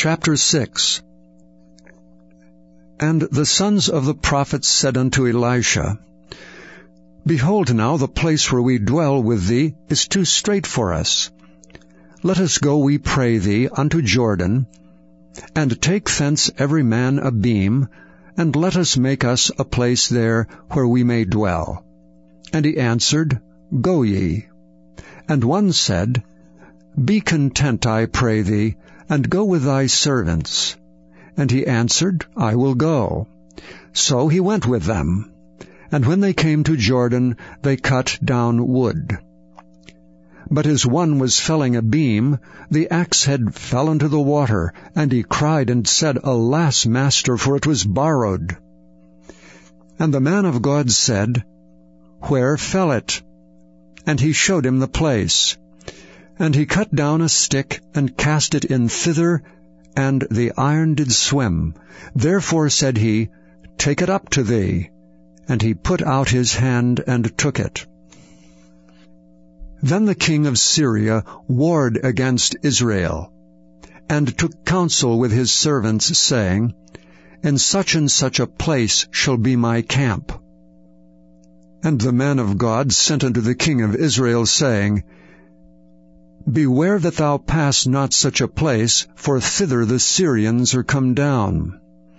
Chapter 6. And the sons of the prophets said unto Elisha, Behold now, the place where we dwell with thee is too strait for us. Let us go, we pray thee, unto Jordan, and take thence every man a beam, and let us make us a place there where we may dwell. And he answered, Go ye. And one said, Be content, I pray thee, and go with thy servants. And he answered, I will go. So he went with them. And when they came to Jordan, they cut down wood. But as one was felling a beam, the axe head fell into the water, and he cried and said, Alas, master, for it was borrowed. And the man of God said, Where fell it? And he showed him the place. And he cut down a stick, and cast it in thither, and the iron did swim. Therefore said he, Take it up to thee. And he put out his hand, and took it. Then the king of Syria warred against Israel, and took counsel with his servants, saying, In such and such a place shall be my camp. And the man of God sent unto the king of Israel, saying, Beware that thou pass not such a place, for thither the Syrians are come down.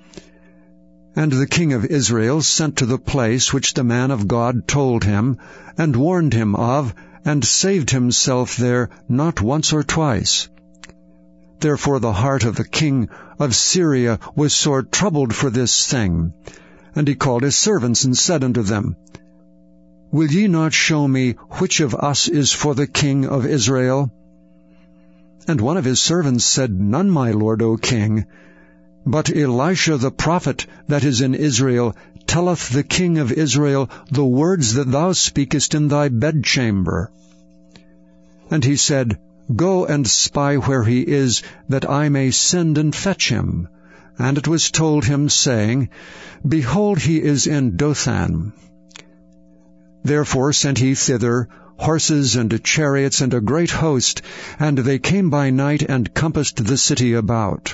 And the king of Israel sent to the place which the man of God told him, and warned him of, and saved himself there not once or twice. Therefore the heart of the king of Syria was sore troubled for this thing. And he called his servants, and said unto them, Will ye not show me which of us is for the king of Israel? And one of his servants said, None, my lord, O king. But Elisha the prophet that is in Israel telleth the king of Israel the words that thou speakest in thy bedchamber. And he said, Go and spy where he is, that I may send and fetch him. And it was told him, saying, Behold, he is in Dothan. Therefore sent he thither horses and chariots and a great host, and they came by night and compassed the city about.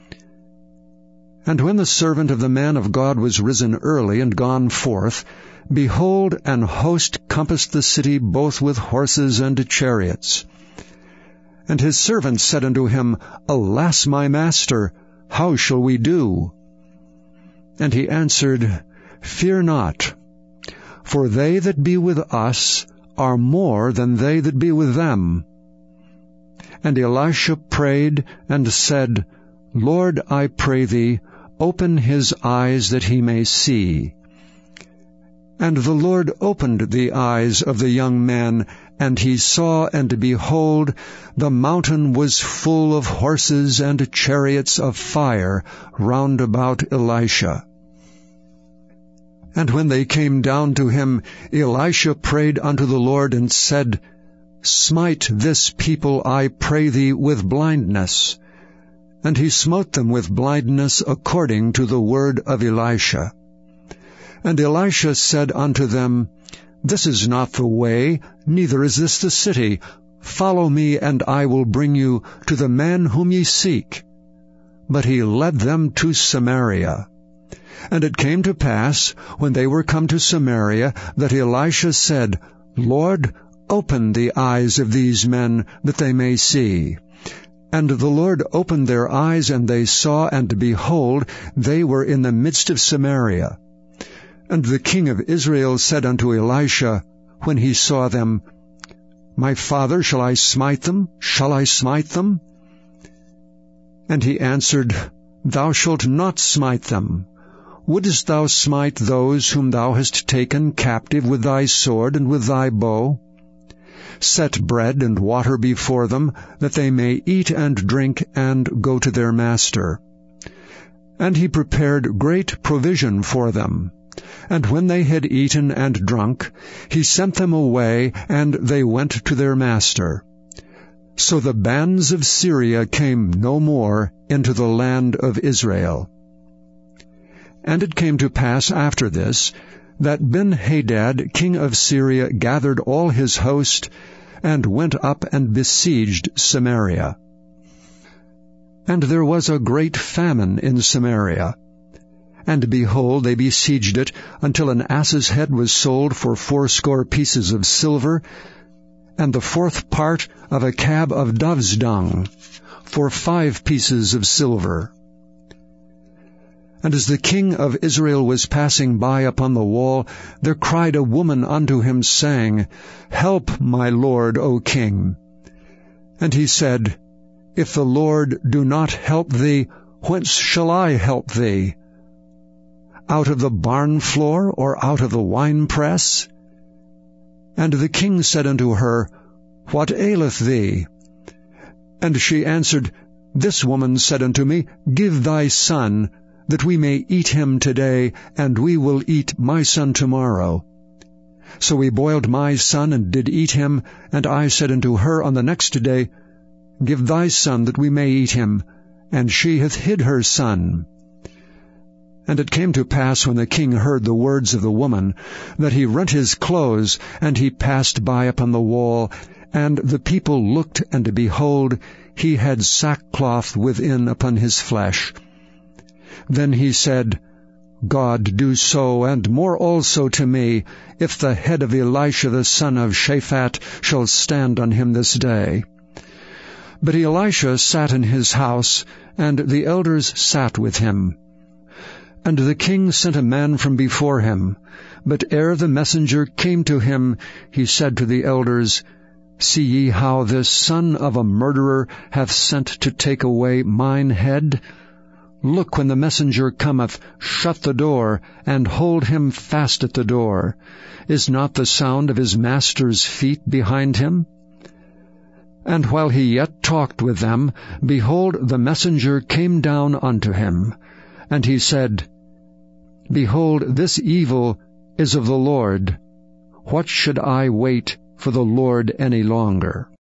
And when the servant of the man of God was risen early and gone forth, behold, an host compassed the city both with horses and chariots. And his servant said unto him, Alas, my master, how shall we do? And he answered, Fear not, for they that be with us are more than they that be with them. And Elisha prayed and said, Lord, I pray thee, open his eyes that he may see. And the Lord opened the eyes of the young man, and he saw, and behold, the mountain was full of horses and chariots of fire round about Elisha. And when they came down to him, Elisha prayed unto the Lord, and said, Smite this people, I pray thee, with blindness. And he smote them with blindness according to the word of Elisha. And Elisha said unto them, This is not the way, neither is this the city. Follow me, and I will bring you to the man whom ye seek. But he led them to Samaria. And it came to pass, when they were come to Samaria, that Elisha said, Lord, open the eyes of these men, that they may see. And the Lord opened their eyes, and they saw, and behold, they were in the midst of Samaria. And the king of Israel said unto Elisha, when he saw them, My father, shall I smite them? Shall I smite them? And he answered, Thou shalt not smite them. Wouldest thou smite those whom thou hast taken captive with thy sword and with thy bow? Set bread and water before them, that they may eat and drink and go to their master. And he prepared great provision for them. And when they had eaten and drunk, he sent them away, and they went to their master. So the bands of Syria came no more into the land of Israel. And it came to pass after this, that Ben-Hadad, king of Syria, gathered all his host, and went up and besieged Samaria. And there was a great famine in Samaria. And behold, they besieged it until an ass's head was sold for 80 pieces of silver, and the 4th part of a cab of dove's dung for 5 pieces of silver. And as the king of Israel was passing by upon the wall, there cried a woman unto him, saying, Help, my lord, O king. And he said, If the Lord do not help thee, whence shall I help thee? Out of the barn floor, or out of the winepress? And the king said unto her, What aileth thee? And she answered, This woman said unto me, Give thy son, that we may eat him today, and we will eat my son tomorrow. So we boiled my son, and did eat him. And I said unto her on the next day, Give thy son, that we may eat him. And she hath hid her son. And it came to pass, when the king heard the words of the woman, that he rent his clothes, and he passed by upon the wall. And the people looked, and behold, he had sackcloth within upon his flesh. Then he said, God do so, and more also to me, if the head of Elisha the son of Shaphat shall stand on him this day. But Elisha sat in his house, and the elders sat with him. And the king sent a man from before him. But ere the messenger came to him, he said to the elders, See ye how this son of a murderer hath sent to take away mine head? Look, when the messenger cometh, shut the door, and hold him fast at the door. Is not the sound of his master's feet behind him? And while he yet talked with them, behold, the messenger came down unto him. And he said, Behold, this evil is of the Lord. What should I wait for the Lord any longer?